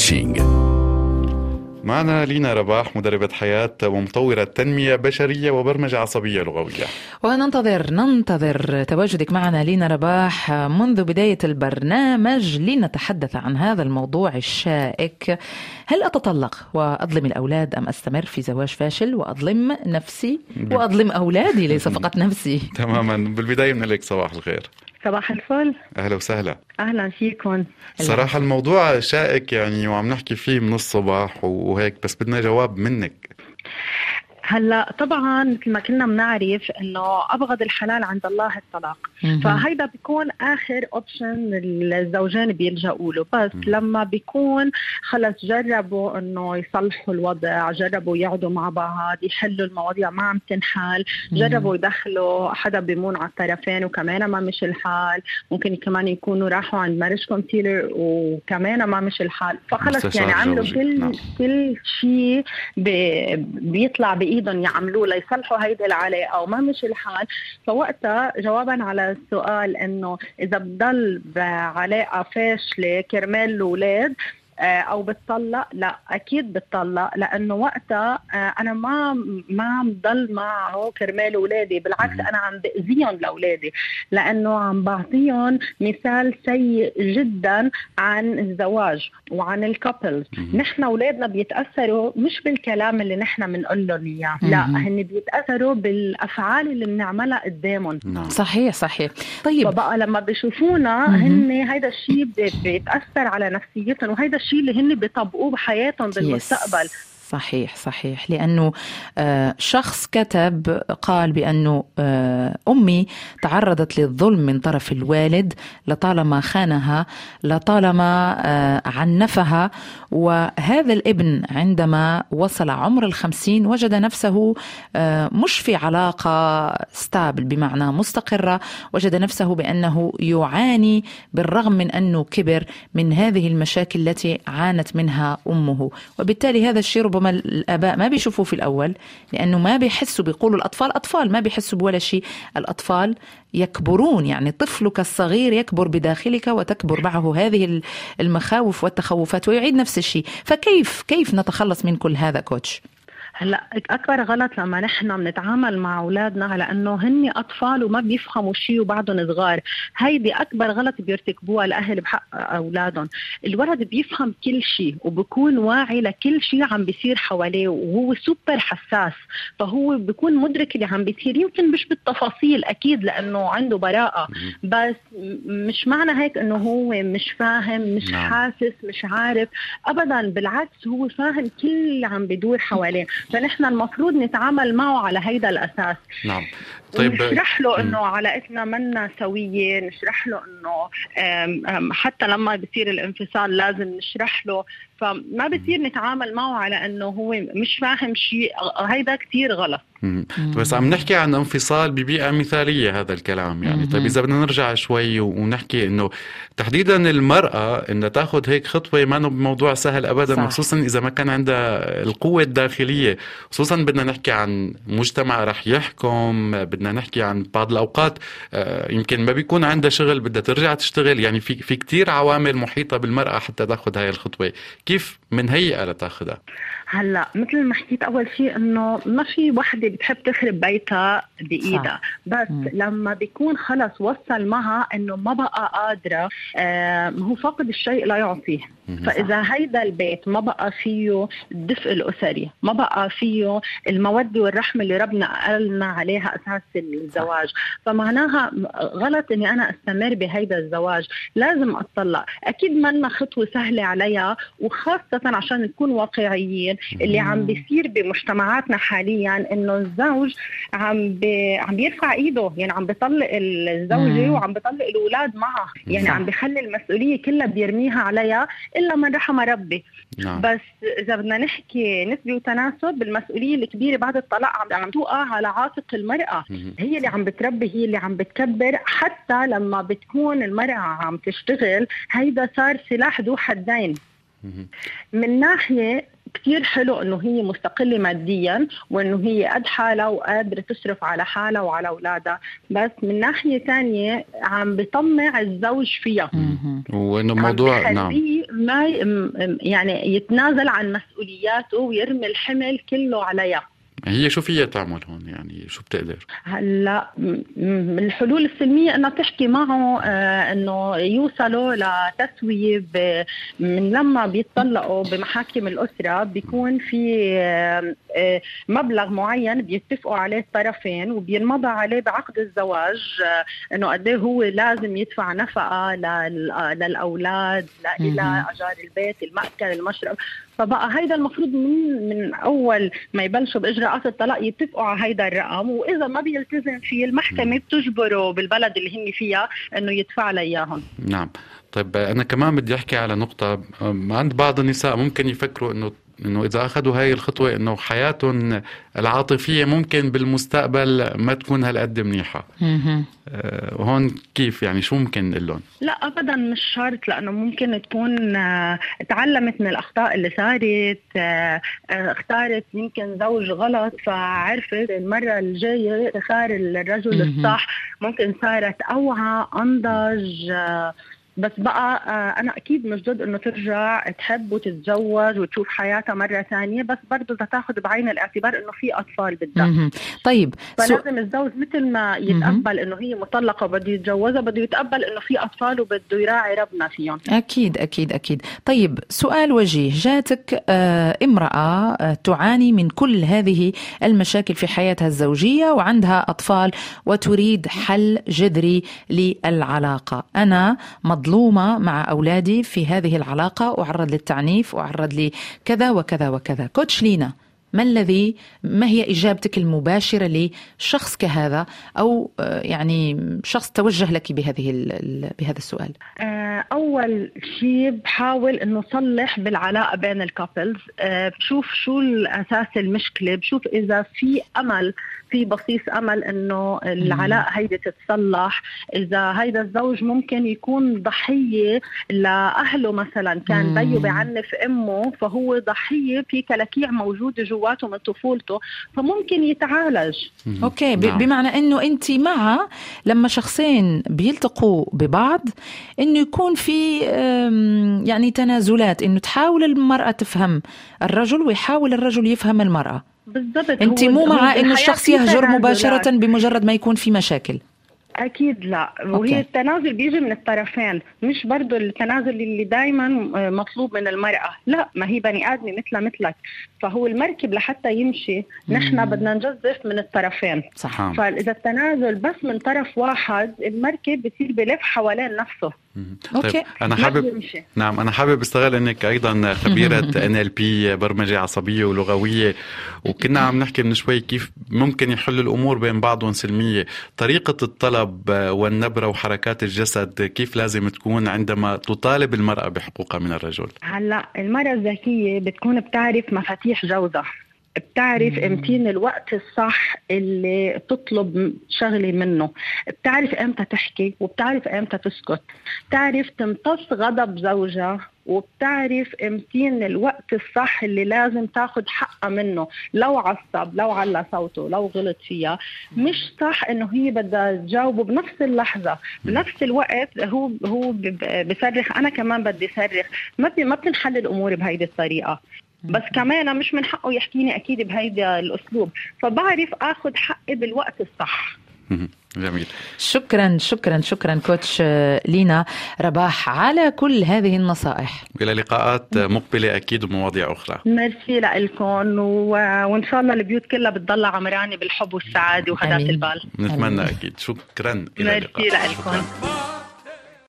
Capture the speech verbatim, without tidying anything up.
كوتشنج. معنا لينا رباح، مدربة حياة ومطورة تنمية بشرية وبرمجة عصبية لغوية. وننتظر ننتظر تواجدك معنا لينا رباح منذ بداية البرنامج لنتحدث عن هذا الموضوع الشائك. هل أتطلق وأظلم الأولاد أم أستمر في زواج فاشل وأظلم نفسي وأظلم أولادي ليس فقط نفسي؟ تماما. بالبداية من لك صباح الخير. صباح الفل. أهلا وسهلا. أهلا فيكم. صراحة الموضوع شائك يعني وعم نحكي فيه من الصباح وهيك، بس بدنا جواب منك. هلا طبعا مثل ما كلنا بنعرف انه ابغض الحلال عند الله الطلاق، فهيدا بيكون اخر اوبشن الزوجين بيلجأوا له. بس مم. لما بيكون خلص جربوا انه يصلحوا الوضع، جربوا يقعدوا مع بعض يحلوا المواضيع ما عم تنحل، جربوا يدخلوا حدا بيمون على الطرفين وكمان ما مش الحال، ممكن كمان يكونوا راحوا عند ماريج كونسيلر وكمان ما مش الحال، فخلص يعني عملوا كل نعم. كل شيء بي بيطلع بإيد يعملوا ليصلحوا هيدي العلاقة أو ما مش الحال. فوقتها جوابا على السؤال إنه إذا بضل بعلاقة فاشلة كرمال الأولاد أو بتطلق، لا أكيد بتطلق، لأنه وقتها أنا ما ما عم ضل معه كرمال أولادي، بالعكس أنا عم بأذيهم لأولادي، لأنه عم بعطيهم مثال سيء جدا عن الزواج وعن الكابلز. نحن أولادنا بيتأثروا مش بالكلام اللي نحن بنقول لهم إياه، لا هن بيتأثروا بالأفعال اللي بنعملها قدامهم. صحيح صحيح. طيب فبقى لما بيشوفونا هن هيدا الشيء بيتأثر على نفسيتهم، وهيدا الشيء اللي هن بيطبقوه بحياتهم بالمستقبل. صحيح صحيح. لأنه آه شخص كتب قال بأنه آه أمي تعرضت للظلم من طرف الوالد، لطالما خانها، لطالما آه عنفها، وهذا الابن عندما وصل عمر الخمسين وجد نفسه آه مش في علاقة ستابل بمعنى مستقرة، وجد نفسه بأنه يعاني بالرغم من أنه كبر من هذه المشاكل التي عانت منها أمه. وبالتالي هذا الشيء ربما الآباء ما بيشوفوه في الأول، لأنه ما بيحسوا، بيقولوا الأطفال أطفال ما بيحسوا بولا شيء. الأطفال يكبرون، يعني طفلك الصغير يكبر بداخلك وتكبر معه هذه المخاوف والتخوفات ويعيد نفس الشيء. فكيف كيف نتخلص من كل هذا كوتش؟ هلا أكبر غلط لما نحن بنتعامل مع أولادنا على أنه هن أطفال وما بيفهموا شيء وبعدهم صغار، هيدي أكبر غلط بيرتكبوها الأهل بحق أولادهم. الولد بيفهم كل شيء وبيكون واعي لكل شيء عم بيصير حواليه، وهو سوبر حساس، فهو بيكون مدرك اللي عم بيصير، يمكن مش بالتفاصيل أكيد لأنه عنده براءة، بس مش معنى هيك أنه هو مش فاهم، مش حاسس، مش عارف أبدا، بالعكس هو فاهم كل اللي عم بيدور حواليه. فنحن المفروض نتعامل معه على هيدا الأساس. نعم. طيب نشرح له انه علاقتنا منا سويه، نشرح له انه حتى لما بيصير الانفصال لازم نشرح له، فما بيصير نتعامل معه على انه هو مش فاهم شيء، هيدا كتير غلط. بس عم نحكي عن انفصال ببيئة مثالية هذا الكلام يعني. طيب إذا بدنا نرجع شوي ونحكي إنه تحديدا المرأة إنها تأخذ هيك خطوة ما بموضوع سهل أبدا، صح. خصوصا إذا ما كان عندها القوة الداخلية، خصوصا بدنا نحكي عن مجتمع رح يحكم، بدنا نحكي عن بعض الأوقات يمكن ما بيكون عندها شغل بدها ترجع تشتغل، يعني في في كتير عوامل محيطة بالمرأة حتى تأخذ هاي الخطوة. كيف من هيئة لتأخذها؟ هلا مثل ما حكيت اول شيء انه ما في وحده بتحب تخرب بيتها بايدها، بس مم. لما بيكون خلص وصل معها انه ما بقى قادره، آه هو فاقد الشيء لا يعطيه. فاذا هيدا البيت ما بقى فيه الدفء الاسري، ما بقى فيه الموده والرحمه اللي ربنا قالنا عليها اساس الزواج، فمعناها غلط اني انا استمر بهيدا الزواج، لازم اتطلق. اكيد ما خطوه سهله عليها، وخاصه عشان نكون واقعيين اللي عم بيصير بمجتمعاتنا حاليا انه الزوج عم بي عم بيرفع ايده، يعني عم بيطلق الزوجه وعم بيطلق الاولاد معها، يعني عم بيخلي المسؤوليه كلها بيرميها عليها الا من رحم ربي. نعم. بس اذا بدنا نحكي نسبه وتناسب، المسؤوليه الكبيره بعد الطلاق عم توقع على عاتق المراه، هي اللي عم بتربي، هي اللي عم بتكبر. حتى لما بتكون المراه عم تشتغل هيدا صار سلاح ذو حدين. من ناحيه كتير حلو انه هي مستقلة ماديا وانه هي قد حالها وقادرة تصرف على حالها وعلى اولادها، بس من ناحية تانية عم بيطمع الزوج فيها وانه موضوع نعم ما يعني يتنازل عن مسؤولياته ويرمي الحمل كله عليها. هي شو فيها تعمل هون يعني شو بتقدر؟ هلا من الحلول السلمية انه تحكي معه آه انه يوصلوا لتسوية من لما بيتطلقوا بمحاكم الأسرة بيكون في آه آه مبلغ معين بيتفقوا عليه الطرفين وبينمضى عليه بعقد الزواج آه انه قد ايه هو لازم يدفع نفقة للأولاد لإلى أجار البيت المأكل المشرب. فبقى هيدا المفروض من من اول ما يبلشوا باجراءات الطلاق يتفقوا على هيدا الرقم، واذا ما بيلتزم فيه المحكمه بتجبره بالبلد اللي هن فيها انه يدفع لها اياهم. نعم. طيب انا كمان بدي احكي على نقطه عند بعض النساء ممكن يفكروا انه انه اذا اخذوا هاي الخطوه انه حياتهم العاطفيه ممكن بالمستقبل ما تكون هالقد منيحه. أه هون كيف يعني شو ممكن نقول لهم؟ لا ابدا مش شرط، لانه ممكن تكون تعلمت من الاخطاء اللي صارت، اختارت يمكن زوج غلط فعرفت المره الجايه تختار الرجل الصح، ممكن صارت اوعى انضج. بس بقى أنا أكيد مش ضد إنه ترجع تحب وتتزوج وتشوف حياتها مرة ثانية، بس برضو بدها تاخد بعين الاعتبار إنه في أطفال بالذات. طيب فلازم الزوج مثل ما يتقبل إنه هي مطلقة وبده يتجوزها بده يتقبل إنه في أطفال وبده يراعي ربنا فيهم. أكيد أكيد أكيد. طيب سؤال وجيه، جاتك آه امرأة آه تعاني من كل هذه المشاكل في حياتها الزوجية وعندها أطفال وتريد حل جذري للعلاقة. أنا مظلومة مع أولادي في هذه العلاقة وأعرض للتعنيف وأعرض لكذا وكذا وكذا. كوتش لينا، ما الذي ما هي إجابتك المباشرة لشخص كهذا أو يعني شخص توجه لك بهذه بهذا السؤال؟ أول شيء بحاول إنه صلح بالعلاقة بين الكابلز، بشوف شو الأساس المشكلة، بشوف إذا في أمل في بصيص أمل إنه العلاقة هيدي تتصلح. إذا هيدا الزوج ممكن يكون ضحية لأهله مثلا، كان بيه بعنف أمه فهو ضحية في كلاكيع موجودة جواته من طفولته فممكن يتعالج. أوكي، بمعنى إنه أنت مع لما شخصين بيلتقوا ببعض إنه يكون في يعني تنازلات، إنه تحاول المرأة تفهم الرجل ويحاول الرجل يفهم المرأة. بالضبط. انت مو مع انه الشخص يهجر مباشرة بمجرد ما يكون في مشاكل؟ أكيد لا. وهي أوكي. التنازل بيجي من الطرفين، مش برضو التنازل اللي دايما مطلوب من المرأة. لا، ما هي بني آدمة مثل مثلك، فهو المركب لحتى يمشي نحن بدنا نجزف من الطرفين. صح. فإذا التنازل بس من طرف واحد المركب بتصير بلف حوالين نفسه. أوكي. طيب أنا حابب نعم أنا حابب استغل إنك أيضا خبيرة إن إل بي برمجة عصبية ولغوية، وكنا عم نحكي من شوي كيف ممكن يحل الأمور بين بعضهم سلمية. طريقة الطلب والنبرة وحركات الجسد كيف لازم تكون عندما تطالب المرأة بحقوقها من الرجل؟ هلا المرأة الذكية بتكون بتعرف مفاتيح جوزها، بتعرف امتين الوقت الصح اللي تطلب شغلة منه، بتعرف امتى تحكي وبتعرف امتى تسكت، بتعرف تمتص غضب زوجها، وبتعرف امتين الوقت الصح اللي لازم تاخد حقها منه لو عصب، لو على صوته، لو غلط فيها. مش صح انه هي بدها تجاوبه بنفس اللحظة، بنفس الوقت هو هو بصرخ انا كمان بدي صرخ. ما ما بتنحل الامور بهيدي الطريقة. بس كمان مش من حقه يحكيني أكيد بهيدا الأسلوب، فبعرف أخذ حقي بالوقت الصح. جميل. شكرا شكرا شكرا كوتش لينا رباح على كل هذه النصائح. إلى لقاءات مقبلة أكيد ومواضيع أخرى. ميرسي لكم، و... وإن شاء الله البيوت كلها بتضل عمراني بالحب والسعادة وهداة البال. نتمنى أكيد. شكرا. إلى اللقاء. ميرسي لكم.